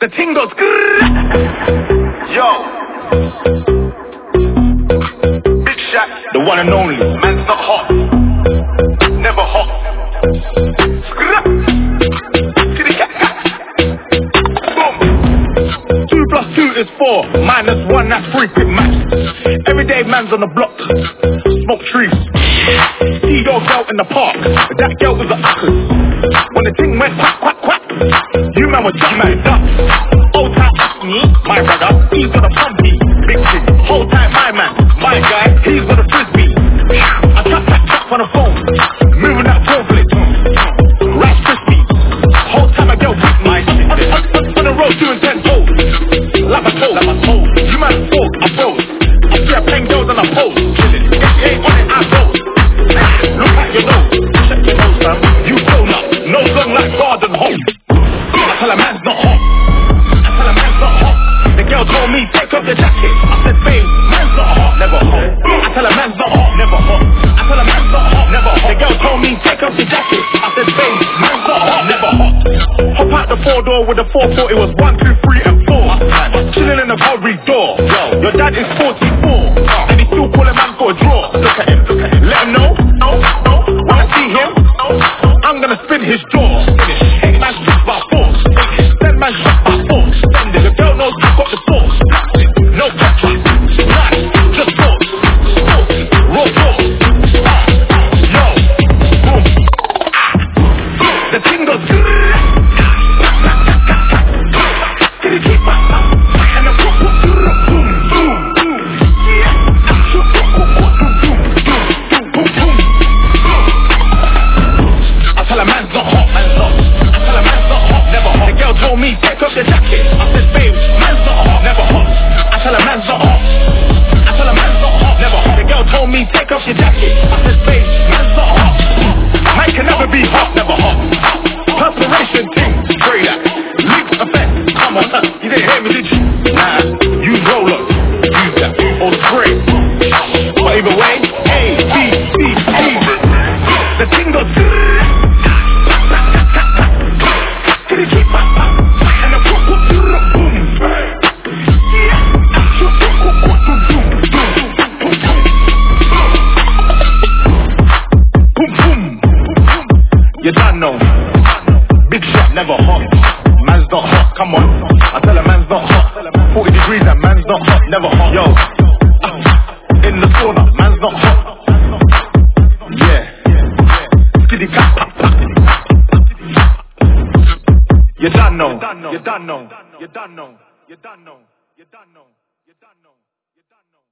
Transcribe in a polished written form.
The ting goes yo. Big Shaq, the one and only. Man's not hot, never hot. Boom. 2 plus 2 is 4, minus 1, that's 3, quick maths. Everyday man's on the block, smoke trees. See your girl in the park, that girl was a uckers. When the ting went quack, quack, quack, you man was just mad up. Hold tight, my brother, he's got a pumpy, big thing. Hold tight, my man, my guy, he's got a frisbee. I tap on the phone, moving that cornflake, Rice crispy. Hold tight, my girl, with me. On the road doing 10 toes, like my toes. You man talk, I froze. I see her playing girls on a pose. If she ain't on it, I goes. Look at your nose, check your nose, fam. You donut, nose long like garden hose. I tell a man's not hot. The girl told me, take off your jacket. I said, babe, man's not hot, never hot. I tell her man's not hot, never hot. I tell her man's not hot, never hot. The girl told me, take off your jacket. I said, babe, man's not hot, never hot. Hop out the 4-door with a 4-4, it was 1, 2, 3, and 4. Chilling in the corridor. Your dad is 44, and he still call a man for a draw. Look at him, let him know. When I see him, I'm gonna spin his jaw. 8 man shot by force, 10 man shot by force. The girl knows I got the force. No pressure, nice, just force. Raw force. Yo, boom. The ting goes can you keep my and the boom, boom, boom. I tell a man's not hot, I tell a man's not hot, never hot. The girl told me, take off your jacket. I said, babe, man's not hot, never hot. I tell a man's not hot. I tell a man's not hot, never hot. The girl told me, take off your jacket. I said, babe, man's not hot. Man can never be hot, never hot. Perspiration thing, spray that. Leak effect, come on, you didn't hear me, did you? Nah, use roller, use that, or spray. But either way, A, B, C, D. The thing goes can you keep my and the boom, boom, boom. Boom, boom. You don't know. Big shot, never hot. Man's not hot, come on. I tell a man's not hot. 40 degrees and man's not hot, never hot. Yo, in the sauna, man's not hot. Yeah. Skiddy cat, pop, pop. You don't know. You don't know. You don't know. You don't know. You don't know. You don't know.